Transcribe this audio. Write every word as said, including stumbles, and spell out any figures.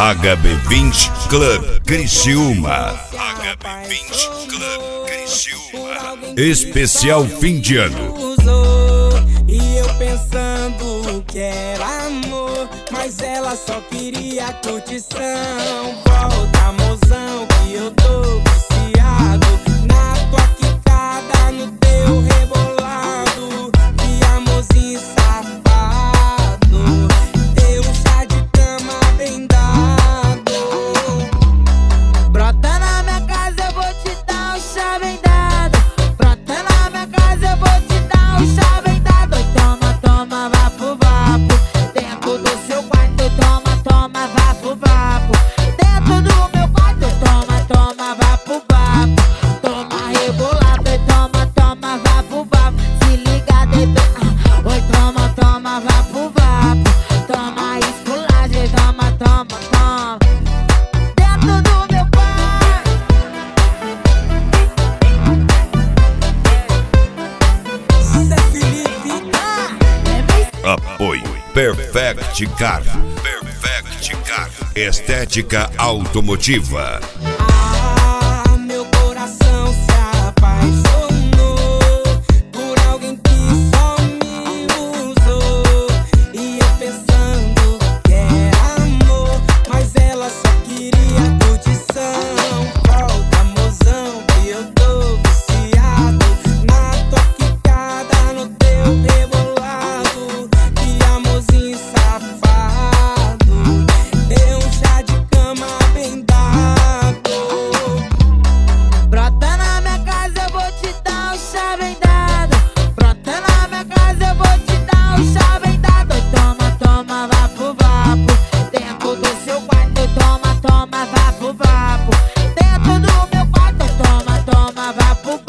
H B vinte Club Criciúma. H B vinte Club Criciúma. Especial fim de ano. E eu pensando que era amor, mas ela só queria curtição. Volta, mozão, que eu tô viciado na tua quicada, no teu rebolado. Que amorzinho safado, teu chá de cama bem dado. Brota na minha casa, eu vou te dar um chá bem dado. Brota na minha casa, eu vou te dar um chá bem dado. Toma, toma, vapo, vapo. Dentro do seu quarto, toma, toma, vapo, vapo. Dentro do meu quarto, toma, toma, vapo, vapo. Toma rebolado, e toma, toma, vapo, vapo. Se liga, deita, ah. Oi, toma, toma, vapo, vapo. Toma esculagem, toma, toma, toma. Dentro do meu quarto. Zé Felipe, Apoio Perfect Car. Perfect Car. Estética automotiva. ah, meu coração se apaixonou por alguém que só me usou. E eu pensando que era amor, mas ela só queria curtição. Volta, mozão, que eu tô viciado na tua quicada, no teu rebolado. Que amorzinho safado, deu um chá de cama bem dado. Brota na minha casa, eu vou te dar um chá bem dado. Brota na minha casa, eu vou te dar um chá bem dado. Toma, toma, vapo, vapo. Dentro do seu quarto, toma, toma, vapo, vapo. Dentro do meu quarto, toma, toma, vapo,